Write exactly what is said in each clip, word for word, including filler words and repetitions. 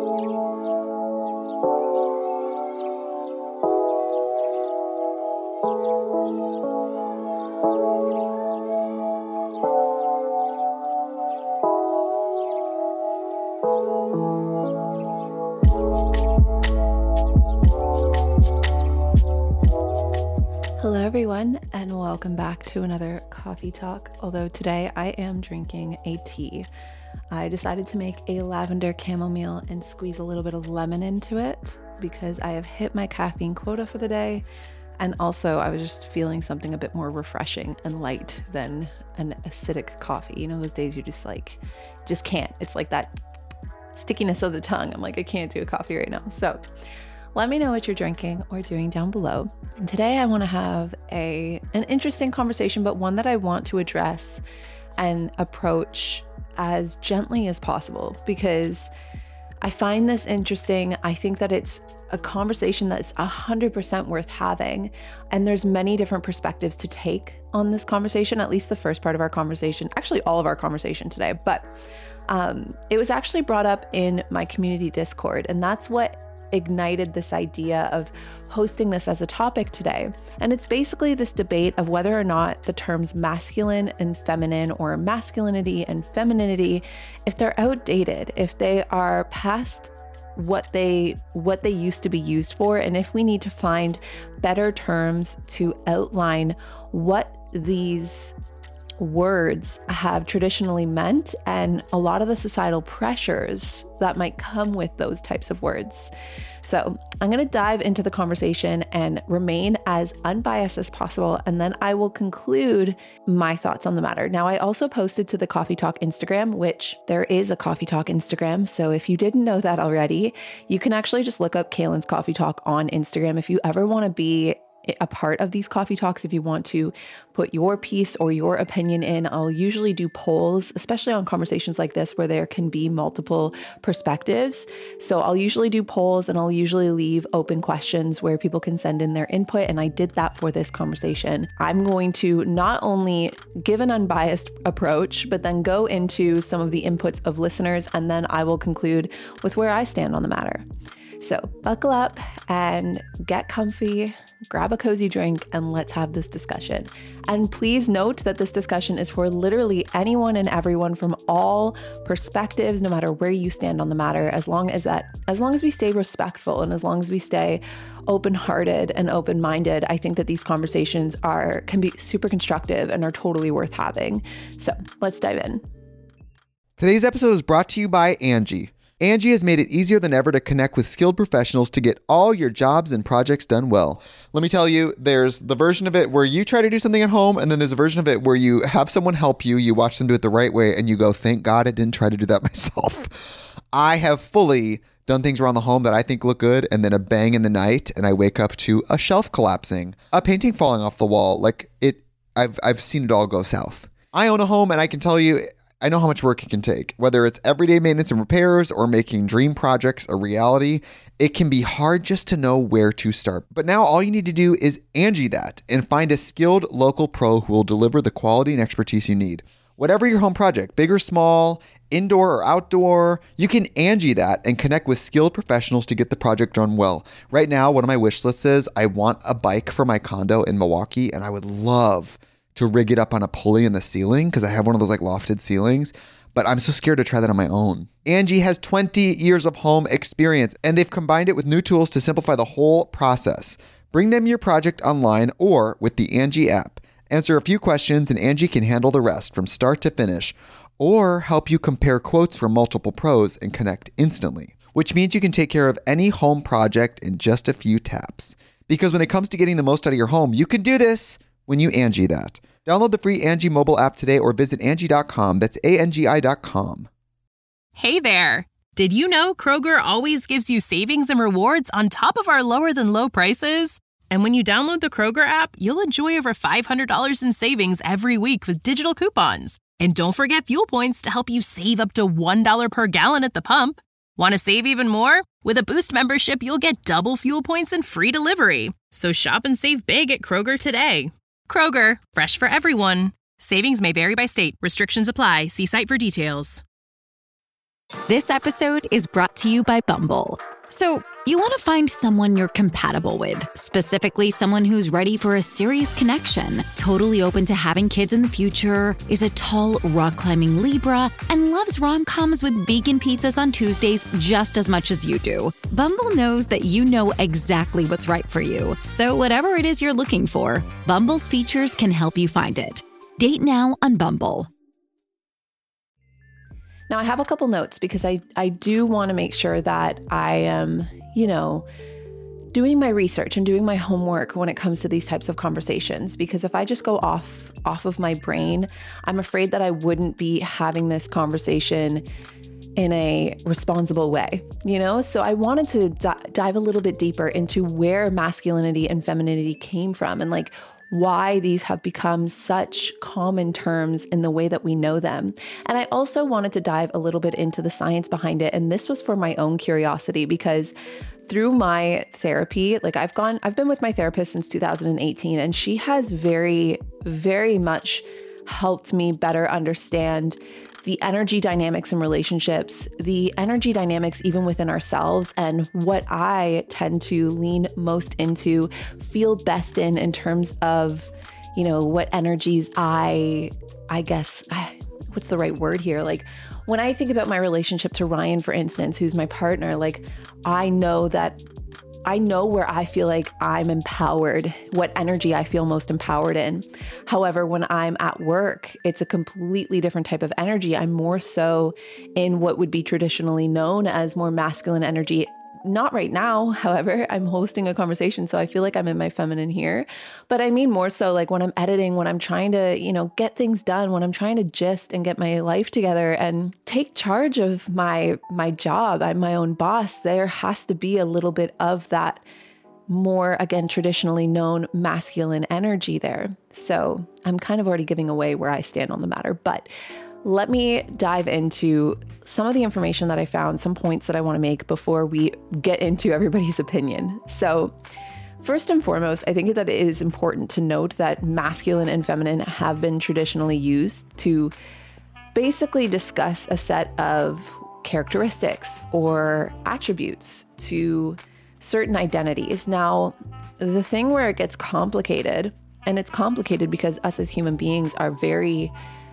Hello everyone, and welcome back to another coffee talk. Although today I am drinking a tea. I decided to make a lavender chamomile and squeeze a little bit of lemon into it because I have hit my caffeine quota for the day. And also I was just feeling something a bit more refreshing and light than an acidic coffee. You know, those days you just like, just can't. It's like that stickiness of the tongue. I'm like, I can't do a coffee right now. So let me know what you're drinking or doing down below. And today I want to have a an interesting conversation, but one that I want to address and approach as gently as possible because I find this interesting. I think that it's a conversation that's one hundred percent worth having. And there's many different perspectives to take on this conversation, at least the first part of our conversation, actually all of our conversation today. But um, it was actually brought up in my community Discord, and that's what ignited this idea of hosting this as a topic today. And it's basically this debate of whether or not the terms masculine and feminine, or masculinity and femininity, if they're outdated, if they are past what they what they used to be used for, and if we need to find better terms to outline what these words have traditionally meant and a lot of the societal pressures that might come with those types of words. So I'm going to dive into the conversation and remain as unbiased as possible, and then I will conclude my thoughts on the matter. Now, I also posted to the Coffee Talk Instagram, which there is a Coffee Talk Instagram. So if you didn't know that already, you can actually just look up Kaylin's Coffee Talk on Instagram if you ever want to be a part of these coffee talks. If you want to put your piece or your opinion in, I'll usually do polls, especially on conversations like this where there can be multiple perspectives. So I'll usually do polls and I'll usually leave open questions where people can send in their input. And I did that for this conversation. I'm going to not only give an unbiased approach, but then go into some of the inputs of listeners, and then I will conclude with where I stand on the matter. So buckle up and get comfy, grab a cozy drink, and let's have this discussion. And please note that this discussion is for literally anyone and everyone from all perspectives, no matter where you stand on the matter, as long as that, as long as we stay respectful and as long as we stay open-hearted and open-minded, I think that these conversations are can be super constructive and are totally worth having. So let's dive in. Today's episode is brought to you by Angie. Angie has made it easier than ever to connect with skilled professionals to get all your jobs and projects done well. Let me tell you, there's the version of it where you try to do something at home, and then there's a version of it where you have someone help you, you watch them do it the right way, and you go, thank God I didn't try to do that myself. I have fully done things around the home that I think look good, and then a bang in the night, and I wake up to a shelf collapsing, a painting falling off the wall. Like it, I've I've seen it all go south. I own a home, and I can tell you, I know how much work it can take. Whether it's everyday maintenance and repairs or making dream projects a reality, it can be hard just to know where to start. But now all you need to do is Angie that and find a skilled local pro who will deliver the quality and expertise you need. Whatever your home project, big or small, indoor or outdoor, you can Angie that and connect with skilled professionals to get the project done well. Right now, one of my wish lists is I want a bike for my condo in Milwaukee, and I would love to rig it up on a pulley in the ceiling because I have one of those like lofted ceilings, but I'm so scared to try that on my own. Angie has twenty years of home experience, and they've combined it with new tools to simplify the whole process. Bring them your project online or with the Angie app. Answer a few questions and Angie can handle the rest from start to finish, or help you compare quotes from multiple pros and connect instantly, which means you can take care of any home project in just a few taps. Because when it comes to getting the most out of your home, you can do this when you Angie that. Download the free Angie mobile app today or visit Angie dot com. That's A N G I dot com. Hey there. Did you know Kroger always gives you savings and rewards on top of our lower than low prices? And when you download the Kroger app, you'll enjoy over five hundred dollars in savings every week with digital coupons. And don't forget fuel points to help you save up to one dollar per gallon at the pump. Want to save even more? With a Boost membership, you'll get double fuel points and free delivery. So shop and save big at Kroger today. Kroger, fresh for everyone. Savings may vary by state. Restrictions apply. See site for details. This episode is brought to you by Bumble. So, you want to find someone you're compatible with, specifically someone who's ready for a serious connection, totally open to having kids in the future, is a tall, rock-climbing Libra, and loves rom-coms with vegan pizzas on Tuesdays just as much as you do. Bumble knows that you know exactly what's right for you. So whatever it is you're looking for, Bumble's features can help you find it. Date now on Bumble. Now, I have a couple notes because I, I do want to make sure that I am, you know, doing my research and doing my homework when it comes to these types of conversations. Because if I just go off, off of my brain, I'm afraid that I wouldn't be having this conversation in a responsible way, you know? So I wanted to d- dive a little bit deeper into where masculinity and femininity came from and like why these have become such common terms in the way that we know them. And I also wanted to dive a little bit into the science behind it. And this was for my own curiosity because through my therapy, like I've gone, I've been with my therapist since two thousand eighteen, and she has very, very much helped me better understand the energy dynamics in relationships, the energy dynamics even within ourselves, and what I tend to lean most into, feel best in, in terms of, you know, what energies I, I guess, what's the right word here? Like when I think about my relationship to Ryan, for instance, who's my partner, like I know that I know where I feel like I'm empowered, what energy I feel most empowered in. However, when I'm at work, it's a completely different type of energy. I'm more so in what would be traditionally known as more masculine energy. Not right now, however, I'm hosting a conversation, so I feel like I'm in my feminine here. But I mean more so like when I'm editing, when I'm trying to, you know, get things done, when I'm trying to gist and get my life together and take charge of my my job. I'm my own boss. There has to be a little bit of that more, again, traditionally known masculine energy there. So I'm kind of already giving away where I stand on the matter, but let me dive into some of the information that I found, some points that I want to make before we get into everybody's opinion. So first and foremost, I think that it is important to note that masculine and feminine have been traditionally used to basically discuss a set of characteristics or attributes to certain identities. Now, the thing where it gets complicated, and it's complicated because us as human beings are very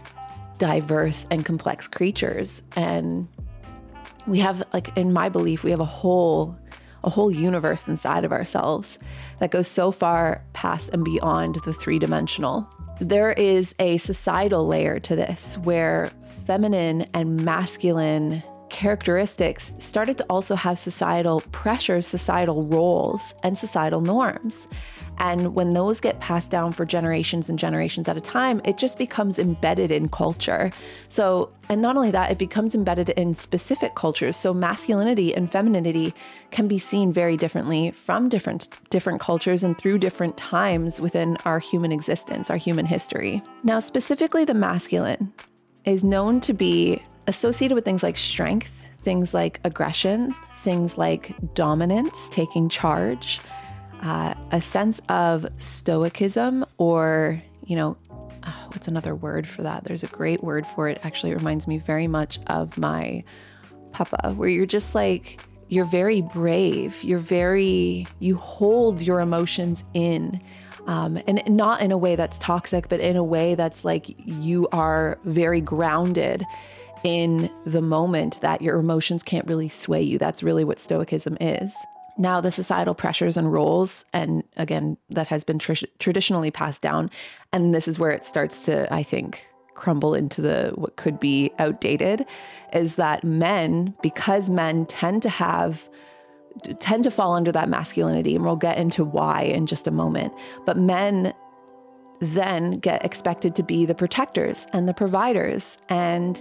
diverse and complex creatures. And we have, like, in my belief, we have a whole, a whole universe inside of ourselves that goes so far past and beyond the three-dimensional. There is a societal layer to this where feminine and masculine characteristics started to also have societal pressures, societal roles, and societal norms. And when those get passed down for generations and generations at a time, it just becomes embedded in culture. So, and not only that, it becomes embedded in specific cultures. So masculinity and femininity can be seen very differently from different, different cultures and through different times within our human existence, our human history. Now, specifically the masculine is known to be associated with things like strength, things like aggression, things like dominance, taking charge, Uh, a sense of stoicism, or, you know, uh, what's another word for that? There's a great word for it. Actually, it reminds me very much of my papa, where you're just like, you're very brave. You're very, you hold your emotions in, um, and not in a way that's toxic, but in a way that's like you are very grounded in the moment, that your emotions can't really sway you. That's really what stoicism is. Now, the societal pressures and roles, and again, that has been tr- traditionally passed down. And this is where it starts to, I think, crumble into the what could be outdated, is that men, because men tend to have, tend to fall under that masculinity, and we'll get into why in just a moment, but men then get expected to be the protectors and the providers and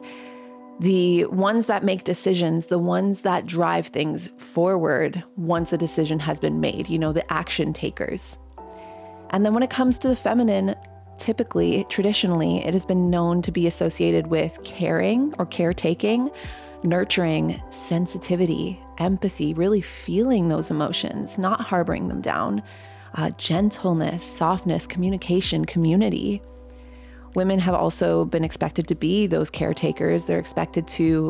the ones that make decisions, the ones that drive things forward once a decision has been made, you know, the action takers. And then when it comes to the feminine, typically, traditionally, it has been known to be associated with caring or caretaking, nurturing, sensitivity, empathy, really feeling those emotions, not harboring them down, uh, gentleness, softness, communication, community. Women have also been expected to be those caretakers. They're expected to,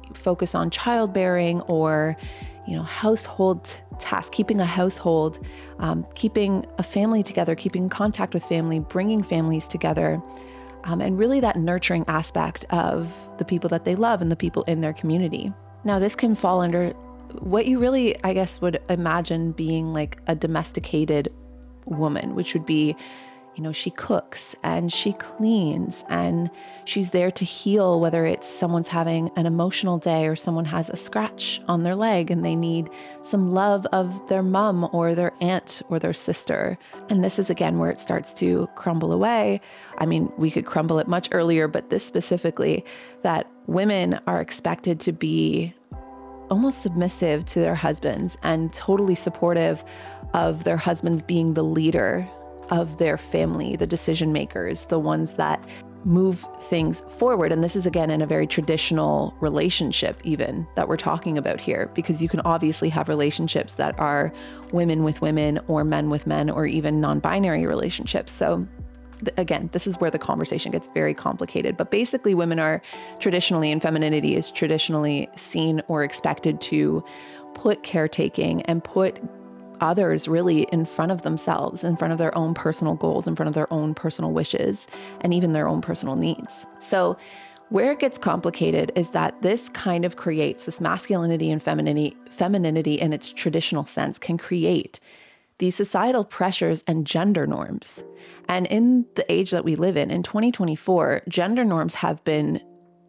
focus on childbearing or, you know, household tasks, keeping a household, um, keeping a family together, keeping contact with family, bringing families together, um, and really that nurturing aspect of the people that they love and the people in their community. Now, this can fall under what you really, I guess, would imagine being like a domesticated woman, which would be, you know, she cooks and she cleans and she's there to heal, whether it's someone's having an emotional day or someone has a scratch on their leg and they need some love of their mom or their aunt or their sister. And this is again where it starts to crumble away. I mean, we could crumble it much earlier, but this specifically, that women are expected to be almost submissive to their husbands and totally supportive of their husbands being the leader of their family, the decision makers, the ones that move things forward. And this is again in a very traditional relationship even that we're talking about here, because you can obviously have relationships that are women with women or men with men or even non-binary relationships. So th- again, this is where the conversation gets very complicated. But basically women are traditionally, and femininity is traditionally seen or expected to put caretaking and put others really in front of themselves, in front of their own personal goals, in front of their own personal wishes, and even their own personal needs. So where it gets complicated is that this kind of creates this masculinity and femininity, femininity in its traditional sense can create these societal pressures and gender norms. And in the age that we live in, in twenty twenty-four, gender norms have been,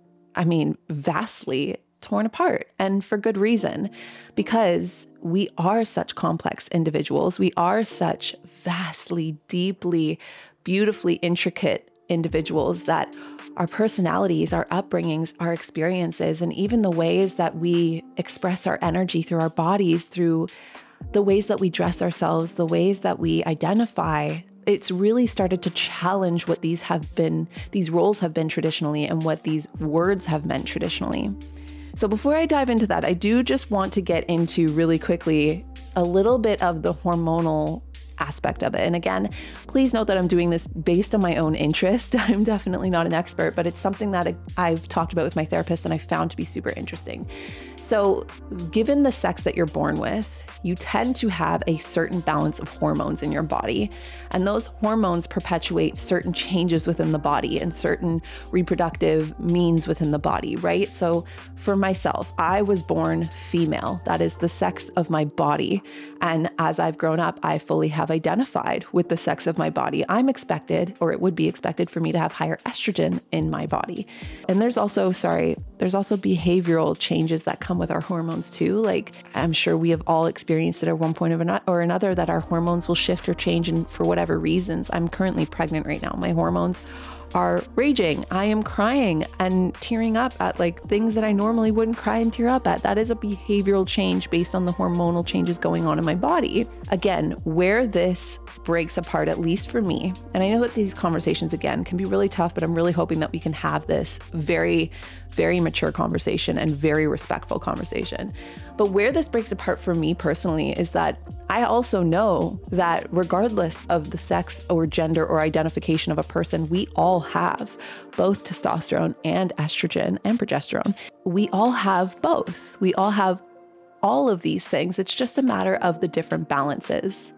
I mean, vastly torn apart, and for good reason, because we are such complex individuals. We are such vastly, deeply, beautifully intricate individuals that our personalities, our upbringings, our experiences, and even the ways that we express our energy through our bodies, through the ways that we dress ourselves, the ways that we identify, it's really started to challenge what these have been, these roles have been traditionally, and what these words have meant traditionally. So before I dive into that, I do just want to get into really quickly a little bit of the hormonal aspect of it. And again, please note that I'm doing this based on my own interest. I'm definitely not an expert, but it's something that I've talked about with my therapist and I found to be super interesting. So given the sex that you're born with, you tend to have a certain balance of hormones in your body. And those hormones perpetuate certain changes within the body and certain reproductive means within the body, right? So for myself, I was born female. That is the sex of my body. And as I've grown up, I fully have identified with the sex of my body. I'm expected, or it would be expected for me to have higher estrogen in my body. And there's also, sorry, there's also behavioral changes that come with our hormones too. Like I'm sure we have all experienced it at one point or another that our hormones will shift or change, and for whatever reasons. I'm currently pregnant right now. My hormones are raging. I am crying and tearing up at like things that I normally wouldn't cry and tear up at. That is a behavioral change based on the hormonal changes going on in my body. Again, where this breaks apart, at least for me, and I know that these conversations again can be really tough, but I'm really hoping that we can have this very, very mature conversation and very respectful conversation. But where this breaks apart for me personally is that I also know that regardless of the sex or gender or identification of a person, we all have both testosterone and estrogen and progesterone. We all have both. We all have all of these things. It's just a matter of the different balances.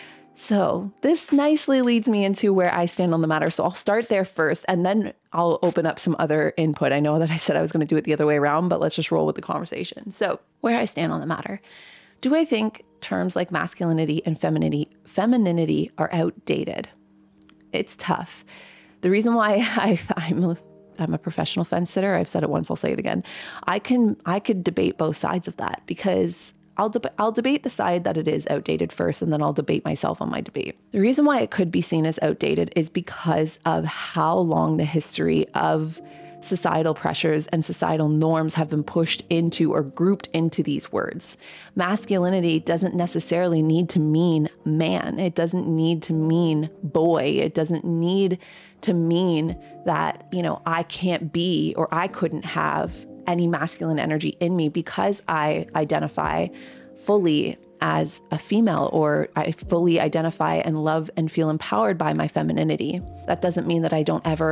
So this nicely leads me into where I stand on the matter. So I'll start there first, and then I'll open up some other input. I know that I said I was going to do it the other way around, but let's just roll with the conversation. So where I stand on the matter. Do I think terms like masculinity and femininity, femininity are outdated? It's tough. The reason why I, I'm a, I'm a professional fence sitter, I've said it once, I'll say it again. I can I could debate both sides of that, because I'll, deb- I'll debate the side that it is outdated first, and then I'll debate myself on my debate. The reason why it could be seen as outdated is because of how long the history of societal pressures and societal norms have been pushed into or grouped into these words. Masculinity doesn't necessarily need to mean man. It doesn't need to mean boy. It doesn't need to mean that, you know, I can't be or I couldn't have any masculine energy in me because I identify fully as a female, or I fully identify and love and feel empowered by my femininity. That doesn't mean that I don't ever,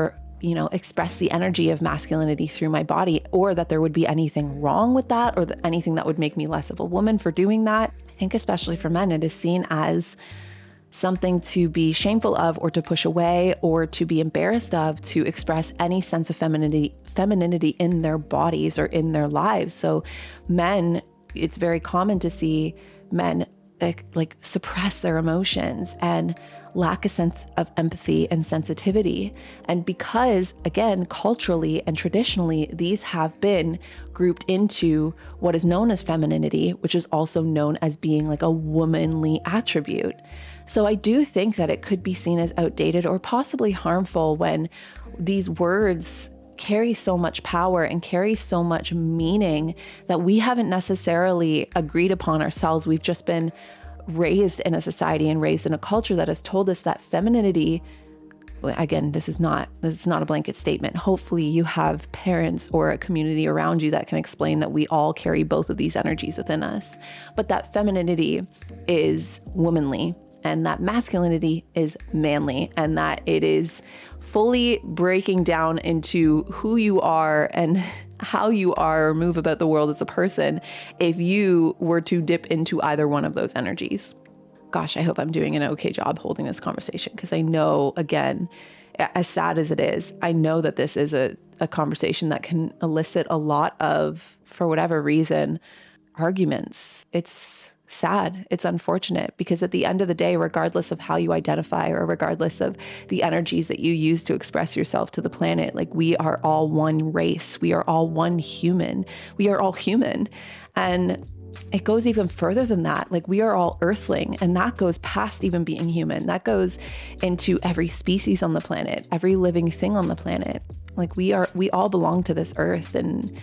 you know, express the energy of masculinity through my body, or that there would be anything wrong with that, or that anything that would make me less of a woman for doing that. I think especially for men, it is seen as something to be shameful of, or to push away, or to be embarrassed of, to express any sense of femininity, femininity in their bodies or in their lives. So men, it's very common to see men like, like suppress their emotions and lack a sense of empathy and sensitivity. And because, again, culturally and traditionally, these have been grouped into what is known as femininity, which is also known as being like a womanly attribute. So I do think that it could be seen as outdated or possibly harmful when these words carry so much power and carry so much meaning that we haven't necessarily agreed upon ourselves. We've just been raised in a society and raised in a culture that has told us that femininity, again, this is not this is not a blanket statement. Hopefully you have parents or a community around you that can explain that we all carry both of these energies within us, but that femininity is womanly and that masculinity is manly, and that it is fully breaking down into who you are and how you are or move about the world as a person if you were to dip into either one of those energies. Gosh, I hope I'm doing an okay job holding this conversation, because I know, again, as sad as it is, I know that this is a, a conversation that can elicit a lot of, for whatever reason, arguments. It's sad. It's unfortunate, because at the end of the day, regardless of how you identify or regardless of the energies that you use to express yourself to the planet, like, we are all one race. We are all one human. We are all human. And it goes even further than that. Like, we are all earthling, and that goes past even being human. That goes into every species on the planet, every living thing on the planet. Like, we are, we all belong to this earth. And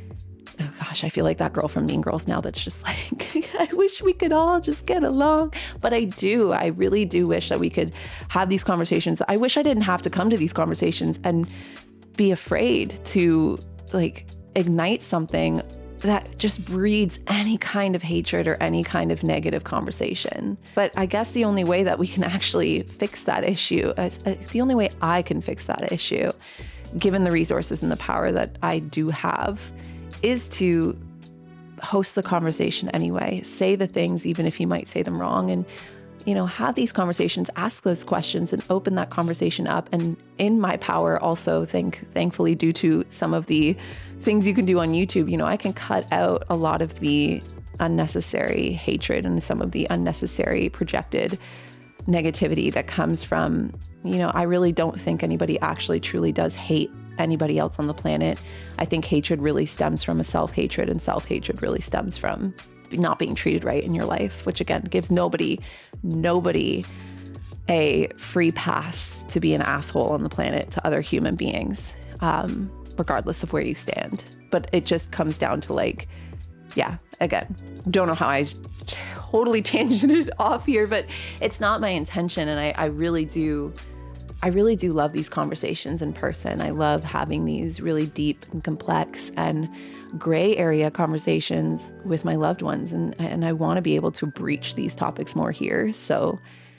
oh gosh, I feel like that girl from Mean Girls now that's just like, I wish we could all just get along. But I do, I really do wish that we could have these conversations. I wish I didn't have to come to these conversations and be afraid to like ignite something that just breeds any kind of hatred or any kind of negative conversation. But I guess the only way that we can actually fix that issue, uh, the only way I can fix that issue, given the resources and the power that I do have, is to host the conversation anyway, say the things, even if you might say them wrong, and, you know, have these conversations, ask those questions and open that conversation up. And in my power also, think, thankfully, due to some of the things you can do on YouTube, you know, I can cut out a lot of the unnecessary hatred and some of the unnecessary projected negativity that comes from, you know, I really don't think anybody actually truly does hate anybody else on the planet. I think hatred really stems from a self-hatred, and self-hatred really stems from not being treated right in your life, which again gives nobody, nobody a free pass to be an asshole on the planet to other human beings, um, regardless of where you stand. But it just comes down to like, yeah, again, don't know how I totally tangented off here, but it's not my intention. And I, I really do I really do love these conversations in person. I love having these really deep and complex and gray area conversations with my loved ones. And, and I want to be able to breach these topics more here. So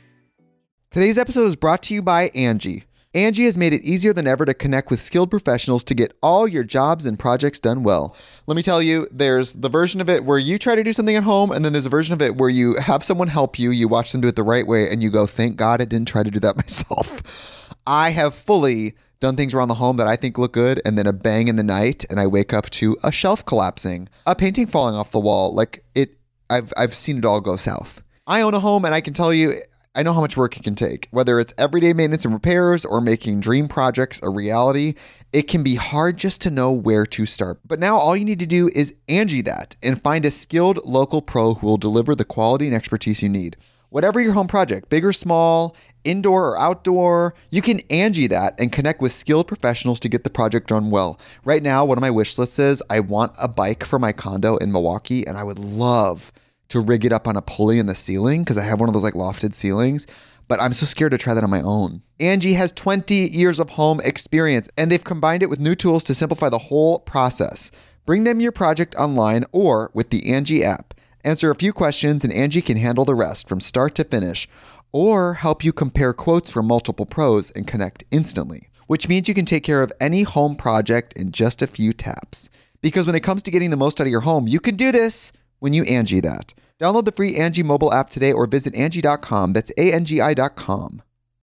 today's episode is brought to you by Angie. Angie has made it easier than ever to connect with skilled professionals to get all your jobs and projects done well. Let me tell you, there's the version of it where you try to do something at home, and then there's a version of it where you have someone help you, you watch them do it the right way, and you go, thank God I didn't try to do that myself. I have fully done things around the home that I think look good, and then a bang in the night, and I wake up to a shelf collapsing, a painting falling off the wall. Like it, I've I've seen it all go south. I own a home, and I can tell you, I know how much work it can take. Whether it's everyday maintenance and repairs or making dream projects a reality, it can be hard just to know where to start. But now all you need to do is Angie that and find a skilled local pro who will deliver the quality and expertise you need. Whatever your home project, big or small, indoor or outdoor, you can Angie that and connect with skilled professionals to get the project done well. Right now, one of my wish lists is I want a bike for my condo in Milwaukee, and I would love to rig it up on a pulley in the ceiling because I have one of those like lofted ceilings, but I'm so scared to try that on my own. Angie has twenty years of home experience, and they've combined it with new tools to simplify the whole process. Bring them your project online or with the Angie app. Answer a few questions and Angie can handle the rest from start to finish, or help you compare quotes from multiple pros and connect instantly. which means you can take care of any home project in just a few taps. Because when it comes to getting the most out of your home, you can do this when you Angie that. Download the free Angie mobile app today or visit Angie dot com. That's A N G I dot com.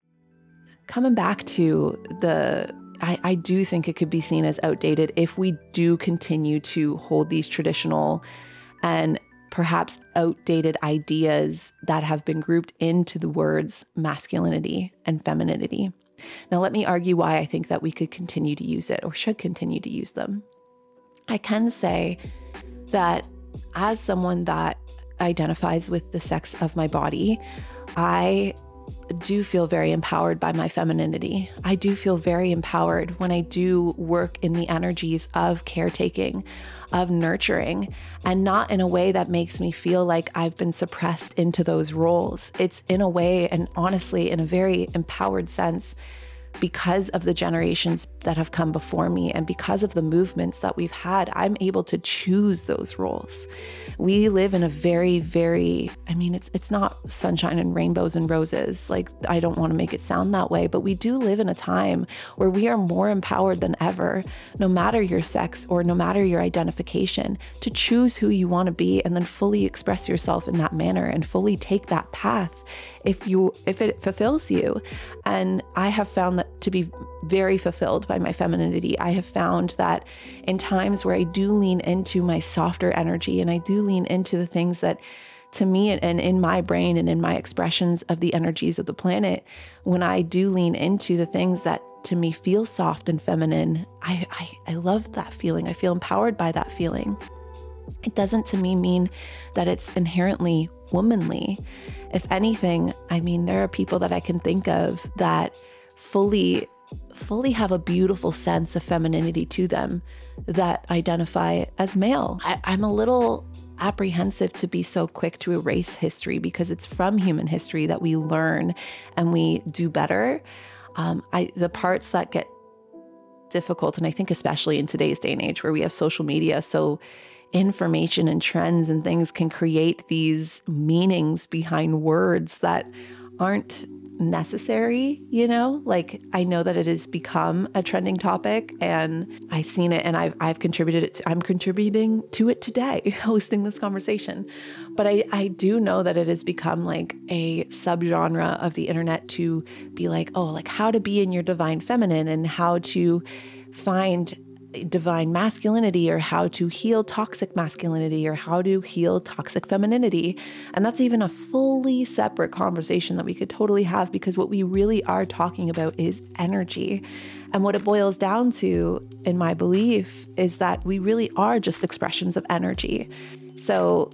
Coming back to the, I, I do think it could be seen as outdated if we do continue to hold these traditional and perhaps outdated ideas that have been grouped into the words masculinity and femininity. Now, let me argue why I think that we could continue to use it or should continue to use them. I can say that as someone that identifies with the sex of my body, I do feel very empowered by my femininity. I do feel very empowered when I do work in the energies of caretaking, of nurturing, and not in a way that makes me feel like I've been suppressed into those roles. It's in a way, and honestly, in a very empowered sense, because of the generations that have come before me and because of the movements that we've had, I'm able to choose those roles. We live in a very, very, I mean, it's it's not sunshine and rainbows and roses. Like, I don't want to make it sound that way, but we do live in a time where we are more empowered than ever, no matter your sex or no matter your identification, to choose who you want to be and then fully express yourself in that manner and fully take that path if you if it fulfills you. And I have found that to be very fulfilled by my femininity. I have found that in times where I do lean into my softer energy and I do lean into the things that to me and in my brain and in my expressions of the energies of the planet, when I do lean into the things that to me feel soft and feminine, I, I, I love that feeling. I feel empowered by that feeling. It doesn't to me mean that it's inherently womanly. If anything, I mean, there are people that I can think of that fully, fully have a beautiful sense of femininity to them that identify as male. I, I'm a little apprehensive to be so quick to erase history because it's from human history that we learn and we do better. Um, I, the parts that get difficult, and I think especially in today's day and age where we have social media, so information and trends and things can create these meanings behind words that aren't necessary, you know? Like, I know that it has become a trending topic and I've seen it and I've, I've contributed it to, I'm contributing to it today, hosting this conversation. But I, I do know that it has become like a subgenre of the internet to be like, oh, like how to be in your divine feminine and how to find divine masculinity or how to heal toxic masculinity or how to heal toxic femininity. And that's even a fully separate conversation that we could totally have, because what we really are talking about is energy. And what it boils down to, in my belief, is that we really are just expressions of energy. So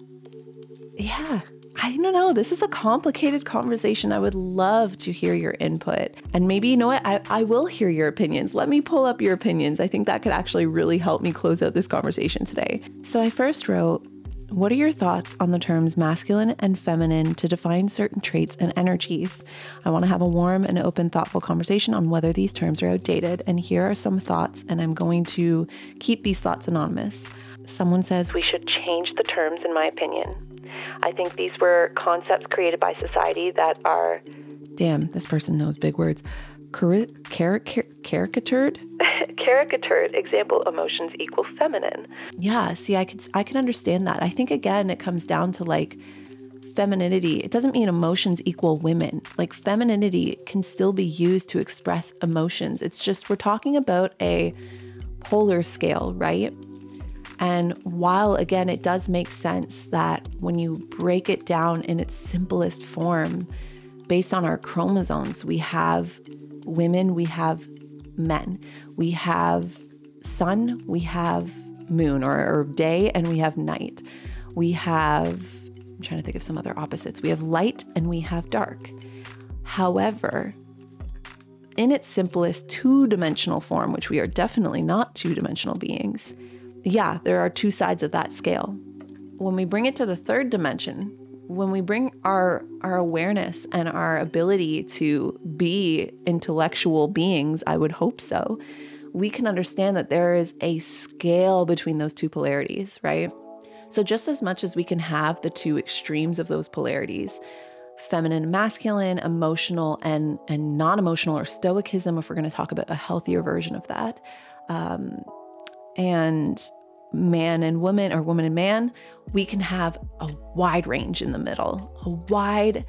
yeah, I don't know. This is a complicated conversation. I would love to hear your input. And maybe, you know what? I, I will hear your opinions. Let me pull up your opinions. I think that could actually really help me close out this conversation today. So I first wrote, what are your thoughts on the terms masculine and feminine to define certain traits and energies? I want to have a warm and open, thoughtful conversation on whether these terms are outdated. And here are some thoughts, and I'm going to keep these thoughts anonymous. Someone says, we should change the terms, in my opinion. I think these were concepts created by society that are, damn, this person knows big words, Cari- car- car- caricatured? caricatured. Example, emotions equal feminine. Yeah, see, I could, I can understand that. I think, again, it comes down to like femininity. It doesn't mean emotions equal women. Like, femininity can still be used to express emotions. It's just we're talking about a polar scale, right? And while, again, it does make sense that when you break it down in its simplest form, based on our chromosomes, we have women, we have men, we have sun, we have moon or, or day, and we have night. We have, I'm trying to think of some other opposites. We have light and we have dark. However, in its simplest two-dimensional form, which we are definitely not two-dimensional beings, yeah, there are two sides of that scale. When we bring it to the third dimension, when we bring our our awareness and our ability to be intellectual beings, I would hope so, we can understand that there is a scale between those two polarities, right? So just as much as we can have the two extremes of those polarities, feminine and masculine, emotional and, and non-emotional, or stoicism, if we're going to talk about a healthier version of that. Um, and man and woman, or woman and man, we can have a wide range in the middle, a wide,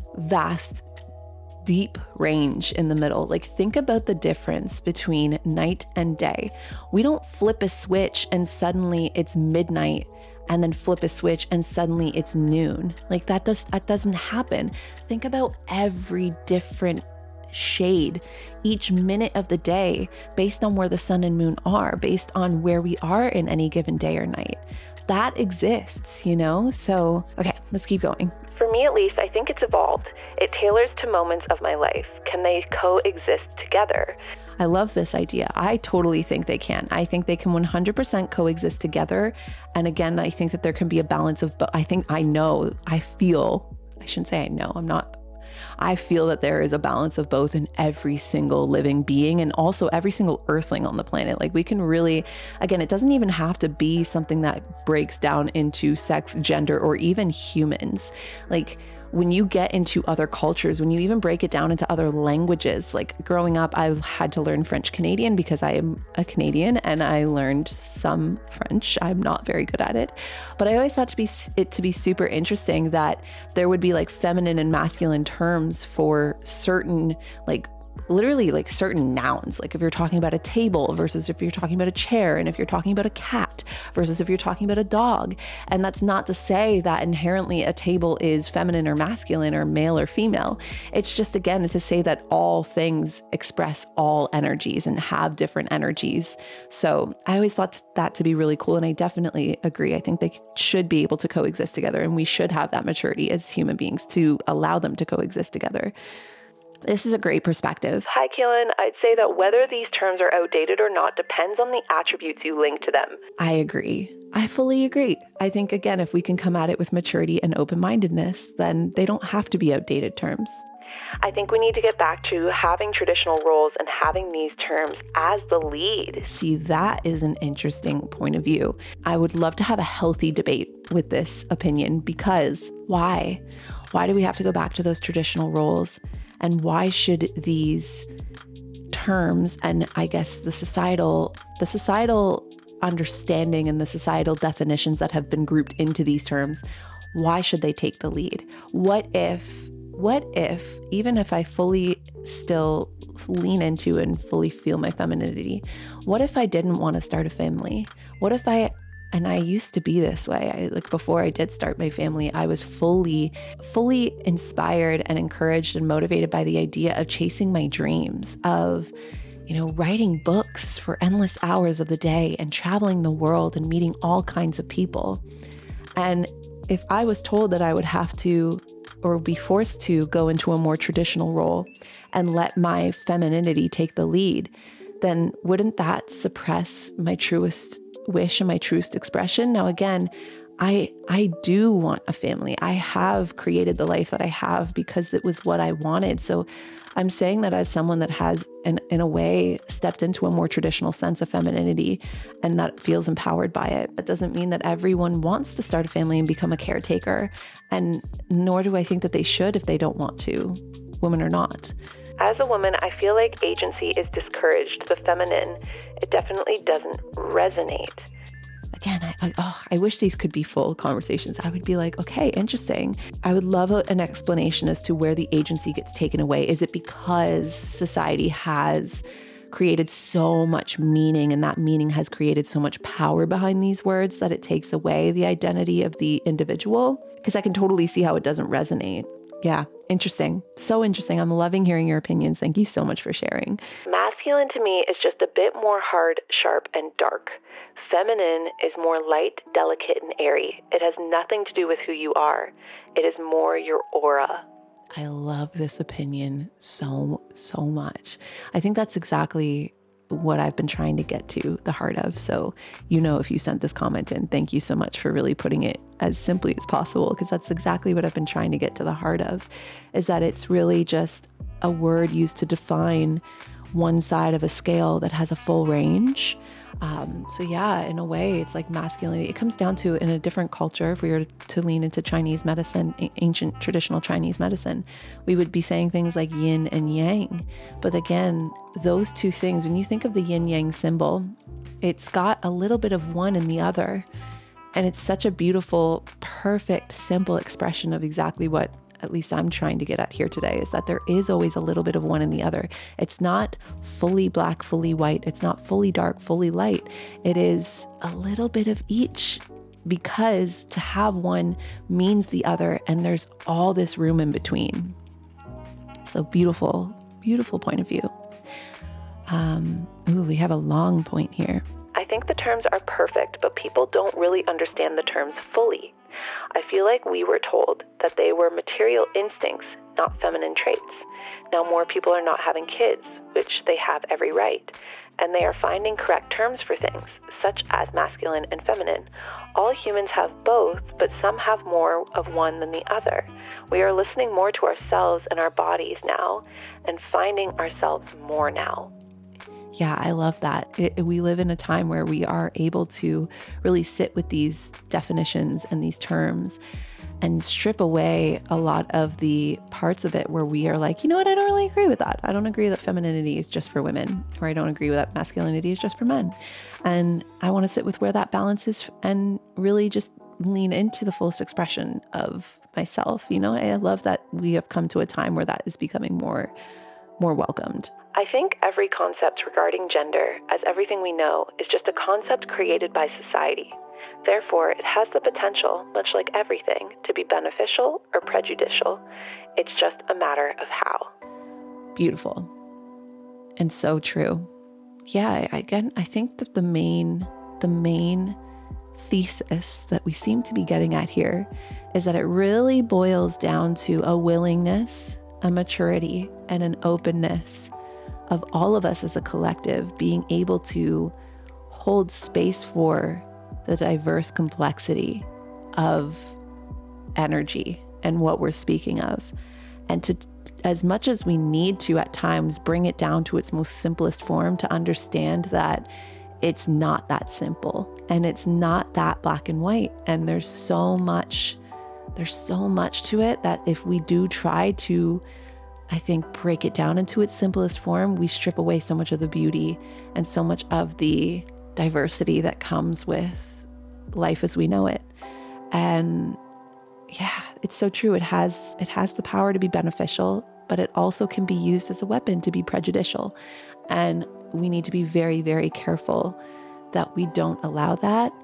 vast, deep range in the middle. Like, think about the difference between night and day. We don't flip a switch and suddenly it's midnight, and then flip a switch and suddenly it's noon. Like, that does that doesn't happen. Think about every different shade each minute of the day based on where the sun and moon are, based on where we are in any given day or night. That exists, you know? So, okay, let's keep going. For me, at least, I think it's evolved. It tailors to moments of my life. Can they coexist together? I love this idea. I totally think they can. I think they can one hundred percent coexist together. And again, I think that there can be a balance of, but I think I know, I feel, I shouldn't say I know, I'm not, I feel that there is a balance of both in every single living being, and also every single earthling on the planet. Like, we can really, again, it doesn't even have to be something that breaks down into sex, gender, or even humans. Like, when you get into other cultures, when you even break it down into other languages, like growing up, I've had to learn French Canadian because I am a Canadian, and I learned some French. I'm not very good at it, but I always thought to be it to be super interesting that there would be like feminine and masculine terms for certain, like literally like certain nouns. Like if you're talking about a table versus if you're talking about a chair, and if you're talking about a cat versus if you're talking about a dog. And that's not to say that inherently a table is feminine or masculine or male or female. It's just, again, to say that all things express all energies and have different energies. So I always thought that to be really cool. And I definitely agree. I think they should be able to coexist together, and we should have that maturity as human beings to allow them to coexist together. This is a great perspective. Hi, Keelan. I'd say that whether these terms are outdated or not depends on the attributes you link to them. I agree. I fully agree. I think, again, if we can come at it with maturity and open-mindedness, then they don't have to be outdated terms. I think we need to get back to having traditional roles and having these terms as the lead. See, that is an interesting point of view. I would love to have a healthy debate with this opinion, because why? Why do we have to go back to those traditional roles? And why should these terms, and I guess the societal, the societal understanding and the societal definitions that have been grouped into these terms, why should they take the lead? What if, what if, even if I fully still lean into and fully feel my femininity, what if I didn't want to start a family? What if I, and I used to be this way, I, like before I did start my family, I was fully, fully inspired and encouraged and motivated by the idea of chasing my dreams, of, you know, writing books for endless hours of the day and traveling the world and meeting all kinds of people. And if I was told that I would have to, or be forced to go into a more traditional role and let my femininity take the lead, then wouldn't that suppress my truest wish and my truest expression? Now, again, I I do want a family. I have created the life that I have because it was what I wanted. So I'm saying that as someone that has, in, in a way, stepped into a more traditional sense of femininity and that feels empowered by it. That doesn't mean that everyone wants to start a family and become a caretaker. And nor do I think that they should if they don't want to, women or not. As a woman, I feel like agency is discouraged. The feminine, it definitely doesn't resonate. Again, I, I, oh, I wish these could be full conversations. I would be like, okay, interesting. I would love a, an explanation as to where the agency gets taken away. Is it because society has created so much meaning, and that meaning has created so much power behind these words that it takes away the identity of the individual? Because I can totally see how it doesn't resonate. Yeah, interesting. So interesting. I'm loving hearing your opinions. Thank you so much for sharing. Masculine to me is just a bit more hard, sharp, and dark. Feminine is more light, delicate, and airy. It has nothing to do with who you are. It is more your aura. I love this opinion so, so much. I think that's exactly what I've been trying to get to the heart of. So, you know, if you sent this comment in, thank you so much for really putting it as simply as possible, because that's exactly what I've been trying to get to the heart of, is that it's really just a word used to define one side of a scale that has a full range Um, so yeah, in a way, it's like masculinity. It comes down to, in a different culture, if we were to lean into Chinese medicine, ancient traditional Chinese medicine, we would be saying things like yin and yang. But again, those two things, when you think of the yin yang symbol, it's got a little bit of one in the other. And it's such a beautiful, perfect, simple expression of exactly what at least I'm trying to get at here today, is that there is always a little bit of one in the other. It's not fully black, fully white. It's not fully dark, fully light. It is a little bit of each, because to have one means the other, and there's all this room in between. So beautiful, beautiful point of view. Um, ooh, we have a long point here. I think the terms are perfect, but people don't really understand the terms fully. I feel like we were told that they were material instincts, not feminine traits. Now more people are not having kids, which they have every right, and they are finding correct terms for things, such as masculine and feminine. All humans have both, but some have more of one than the other. We are listening more to ourselves and our bodies now, and finding ourselves more now. Yeah, I love that. It, we live in a time where we are able to really sit with these definitions and these terms and strip away a lot of the parts of it where we are like, you know what, I don't really agree with that. I don't agree that femininity is just for women, or I don't agree with that masculinity is just for men. And I want to sit with where that balance is and really just lean into the fullest expression of myself. You know, I love that we have come to a time where that is becoming more, more welcomed. I think every concept regarding gender, as everything we know, is just a concept created by society. Therefore, it has the potential, much like everything, to be beneficial or prejudicial. It's just a matter of how. Beautiful. And so true. Yeah, again, I think that the main, the main thesis that we seem to be getting at here is that it really boils down to a willingness, a maturity, and an openness of all of us as a collective being able to hold space for the diverse complexity of energy and what we're speaking of. And to, as much as we need to at times, bring it down to its most simplest form to understand that it's not that simple and it's not that black and white. And there's so much, there's so much to it that if we do try to, I think, break it down into its simplest form, we strip away so much of the beauty and so much of the diversity that comes with life as we know it. And yeah, it's so true. It has, it has the power to be beneficial, but it also can be used as a weapon to be prejudicial. And we need to be very, very careful that we don't allow that.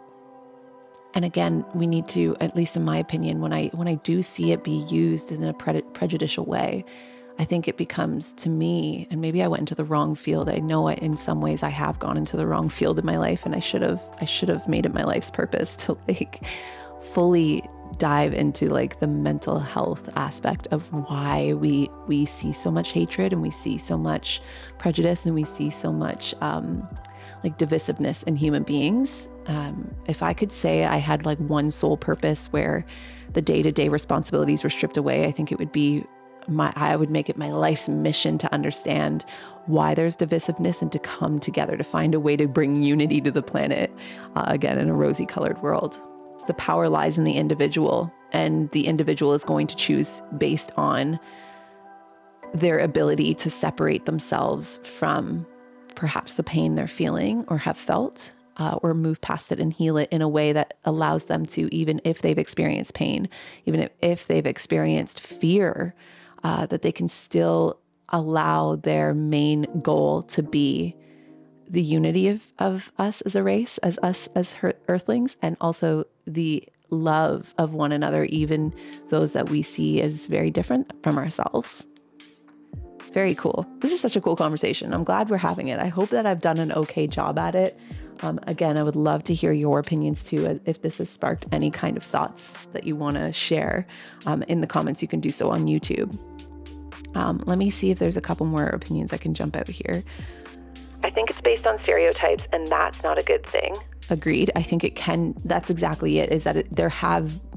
And again, we need to, at least in my opinion, when I when I do see it be used in a pre- prejudicial way, I think it becomes, to me, and maybe I went into the wrong field. I know I, in some ways I have gone into the wrong field in my life, and I should have I should have made it my life's purpose to like fully dive into like the mental health aspect of why we we see so much hatred and we see so much prejudice and we see so much um, like divisiveness in human beings. Um, if I could say I had like one sole purpose where the day-to-day responsibilities were stripped away, I think it would be my, I would make it my life's mission to understand why there's divisiveness and to come together to find a way to bring unity to the planet, uh, again, in a rosy colored world. The power lies in the individual, and the individual is going to choose based on their ability to separate themselves from perhaps the pain they're feeling or have felt, uh, or move past it and heal it in a way that allows them to, even if they've experienced pain, even if, if they've experienced fear, uh, that they can still allow their main goal to be the unity of, of us as a race, as us as earthlings, and also the love of one another, even those that we see as very different from ourselves. Very cool. This is such a cool conversation. I'm glad we're having it. I hope that I've done an okay job at it. Um, again, I would love to hear your opinions too, if this has sparked any kind of thoughts that you want to share um, in the comments. You can do so on YouTube. Um, let me see if there's a couple more opinions I can jump out here. I think it's based on stereotypes, and that's not a good thing. Agreed. I think it can, that's exactly it, is that it, there have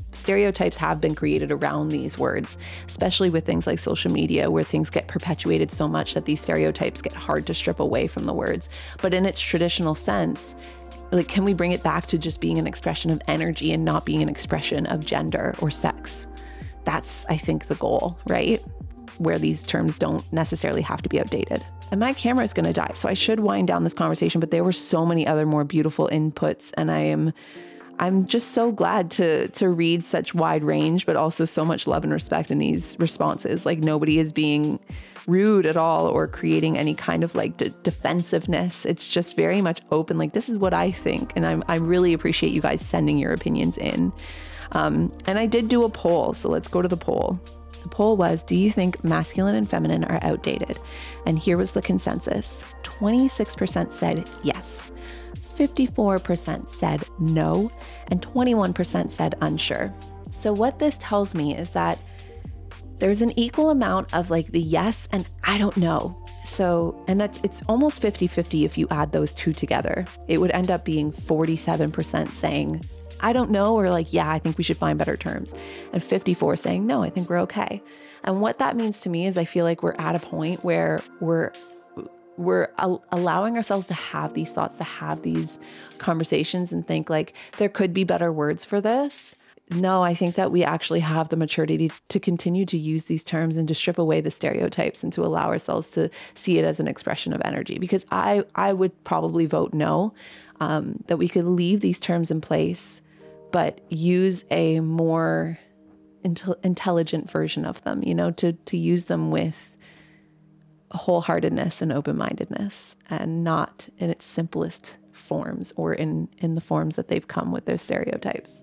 stereotypes have been created around these words, especially with things like social media, where things get perpetuated so much that these stereotypes get hard to strip away from the words. But in its traditional sense, like, can we bring it back to just being an expression of energy and not being an expression of gender or sex? That's, I think, the goal, right? Where these terms don't necessarily have to be outdated. And my camera is going to die, so I should wind down this conversation, but there were so many other more beautiful inputs, and I am I'm just so glad to to read such wide range, but also so much love and respect in these responses. Like, nobody is being rude at all or creating any kind of like d- defensiveness. It's just very much open. Like, this is what I think. And I'm, I really appreciate you guys sending your opinions in. Um, and I did do a poll. So let's go to the poll. The poll was, do you think masculine and feminine are outdated? And here was the consensus. twenty-six percent said yes. fifty-four percent said no. And twenty-one percent said unsure. So what this tells me is that there's an equal amount of like the yes and I don't know. So, and that's, it's almost fifty-fifty if you add those two together. It would end up being forty-seven percent saying, I don't know, or like, yeah, I think we should find better terms. And fifty-four saying, no, I think we're okay. And what that means to me is I feel like we're at a point where we're we're al- allowing ourselves to have these thoughts, to have these conversations and think like there could be better words for this. No, I think that we actually have the maturity to continue to use these terms and to strip away the stereotypes and to allow ourselves to see it as an expression of energy. Because I, I would probably vote no, um, that we could leave these terms in place, but use a more intel- intelligent version of them, you know, to, to use them with wholeheartedness and open-mindedness, and not in its simplest forms or in, in the forms that they've come with their stereotypes.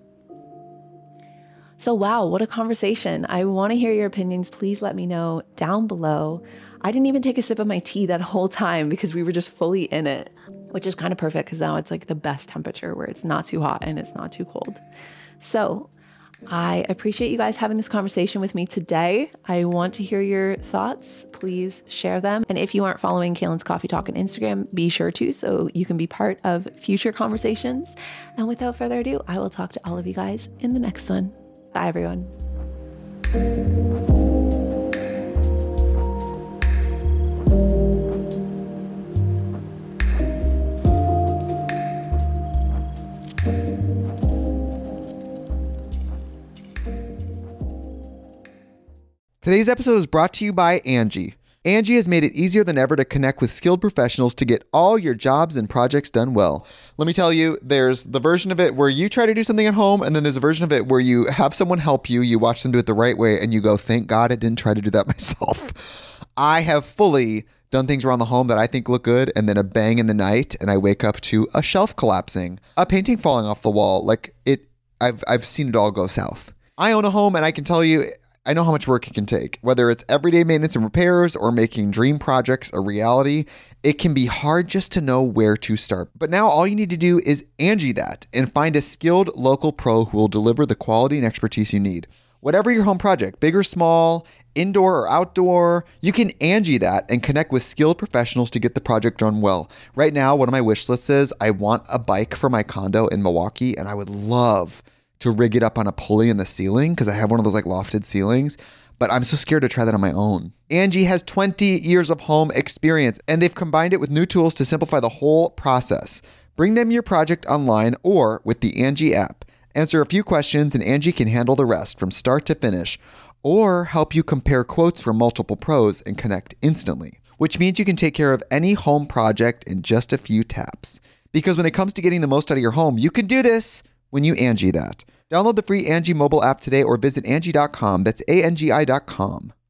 So wow, what a conversation. I want to hear your opinions. Please let me know down below. I didn't even take a sip of my tea that whole time because we were just fully in it, which is kind of perfect because now it's like the best temperature where it's not too hot and it's not too cold. So I appreciate you guys having this conversation with me today. I want to hear your thoughts. Please share them. And if you aren't following Kaylin's Coffee Talk on Instagram, be sure to, so you can be part of future conversations. And without further ado, I will talk to all of you guys in the next one. Bye, everyone. Today's episode is brought to you by Angie. Angie has made it easier than ever to connect with skilled professionals to get all your jobs and projects done well. Let me tell you, there's the version of it where you try to do something at home, and then there's a version of it where you have someone help you, you watch them do it the right way, and you go, thank God I didn't try to do that myself. I have fully done things around the home that I think look good, and then a bang in the night, and I wake up to a shelf collapsing, a painting falling off the wall. Like, it, I've I've seen it all go south. I own a home, and I can tell you, I know how much work it can take. Whether it's everyday maintenance and repairs or making dream projects a reality, it can be hard just to know where to start. But now all you need to do is Angie that and find a skilled local pro who will deliver the quality and expertise you need. Whatever your home project, big or small, indoor or outdoor, you can Angie that and connect with skilled professionals to get the project done well. Right now, one of my wish lists is I want a bike for my condo in Milwaukee, and I would love to rig it up on a pulley in the ceiling because I have one of those like lofted ceilings, but I'm so scared to try that on my own. Angie has twenty years of home experience, and they've combined it with new tools to simplify the whole process. Bring them your project online or with the Angie app. Answer a few questions and Angie can handle the rest from start to finish, or help you compare quotes from multiple pros and connect instantly, which means you can take care of any home project in just a few taps. Because when it comes to getting the most out of your home, you can do this when you Angie that. Download the free Angie mobile app today or visit Angie dot com. That's A N G I dot com.